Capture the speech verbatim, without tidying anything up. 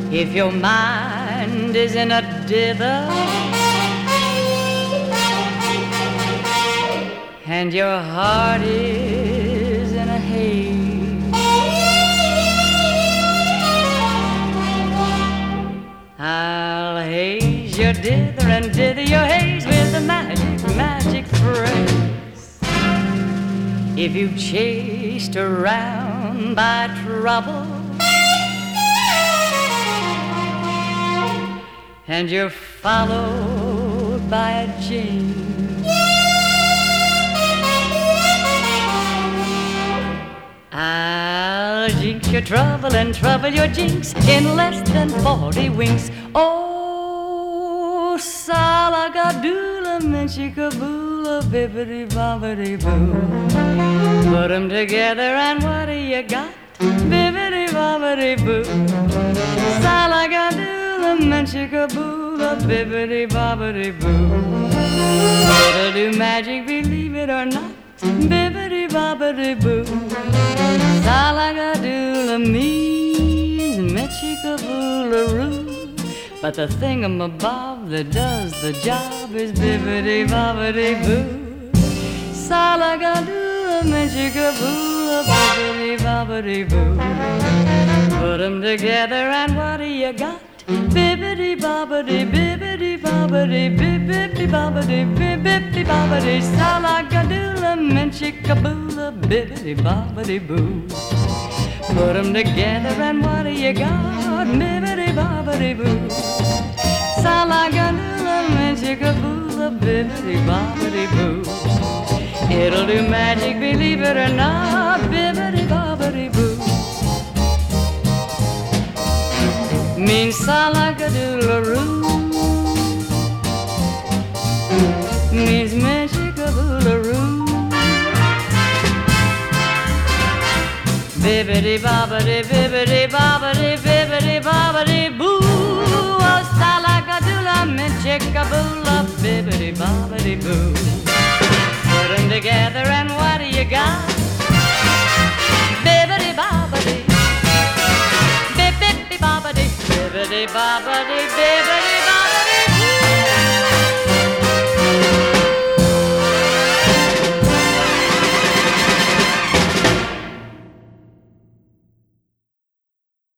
If your mind is in a dither and your heart is in a haze, I'll haze your dither and dither your haze with a magic, magic phrase. If you've chased around by trouble and you're followed by a jinx, I'll jinx your trouble and trouble your jinx in less than forty winks. Oh, salagadoola, menchikaboola, bibbidi-bobbidi-boo. Put 'em together and what do you got? Bibbidi-bobbidi-boo. Salagadoola, menchikaboola, bibbidi-bobbidi-boo. It'll do magic, believe it or not. Bibbidi-bobbidi-boo. Salagadoola means menchikaboola-roo. But the thingamabob that does the job is bibbidi-bobbidi-boo. Salagadoola, menchikaboola, bibbidi-bobbidi-boo. Put 'em together and what do you got? Bibbidi-bobbidi, bibbidi-bobbidi, bibbidi-bobbidi, bibbidi-bobbidi, salagadoola, menchikaboola, bibbidi-bobbidi-boo. Put 'em together and what do you got? Bibbidi-bobbidi-boo. Salagadoola, menchikaboola, bibbidi-bobbidi-boo. It'll do magic, believe it or not, bibbidi-bobbidi-boo. Means salagadoola-roo. Means menchikaboola-roo. Bibbidi-bobbidi, bibbidi-bobbidi, bibbidi-bobbidi-boo. Oh, salagadoola, menchikaboola, bibbidi-bobbidi-boo. Put 'em together and what do you got? Bibbidi-bobbidi, bibbidi-bobbidi, bibbidi-bobbidi, bibbidi.